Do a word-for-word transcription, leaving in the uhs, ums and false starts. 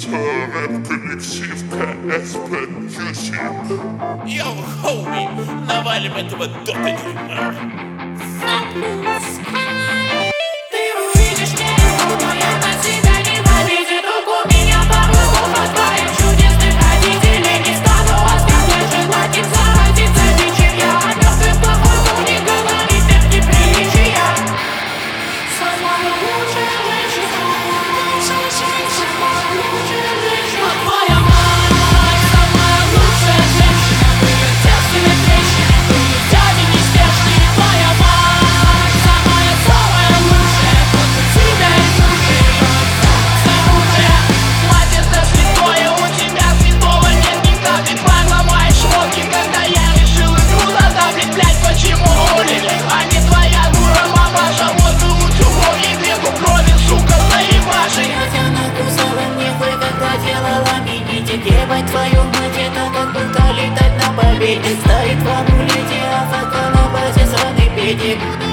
рэп-коллектив КСП Йоу, хоуми, навалим этого дота дерьма. Ты увидишь меня, но я на тебя ненавидит. Руку меня по-русски от твоих чудесных родителей. Не стану оставлять желать им заразиться дичью. Я о мертвых плохому не говорит, это неприличия. Самая лучшая женщина, самая лучшая женщина. Твоя мать, самая лучшая женщина. В ее девственной трещине, в ее дяде неспешные. Твоя мать, самая, самая лучшая. После тебя и души ее самая. Мать, это святое, у тебя святого нет никак. Ты поломаешь руки, когда я решил игру задавлить. Блять, почему улили, а не твоя дура мамаша. Вот и лучше помни веку крови, сука, заебаши. Я тебя накусала нехуй, когда делала мини-ти. Ебать твою мать, это как будто летать на победе. Стоит в амулете, а фото на базе сраный педик.